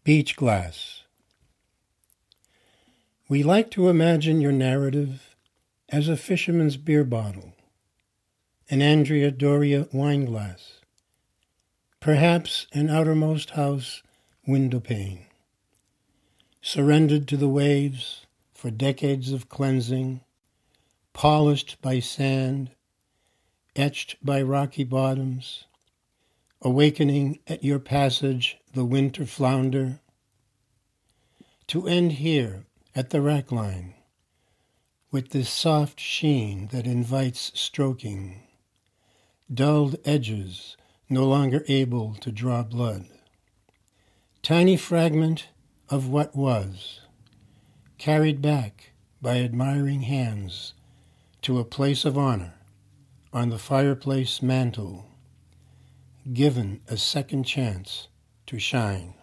Beach glass. We like to imagine your narrative as a fisherman's beer bottle, an Andrea Doria wine glass, perhaps an outermost house window pane, surrendered to the waves for decades of cleansing, polished by sand, etched by rocky bottoms, awakening at your passage the winter flounder, to end here at the rack line with this soft sheen that invites stroking, dulled edges no longer able to draw blood. Tiny fragment of what was, carried back by admiring hands to a place of honor on the fireplace mantel, given a second chance to shine.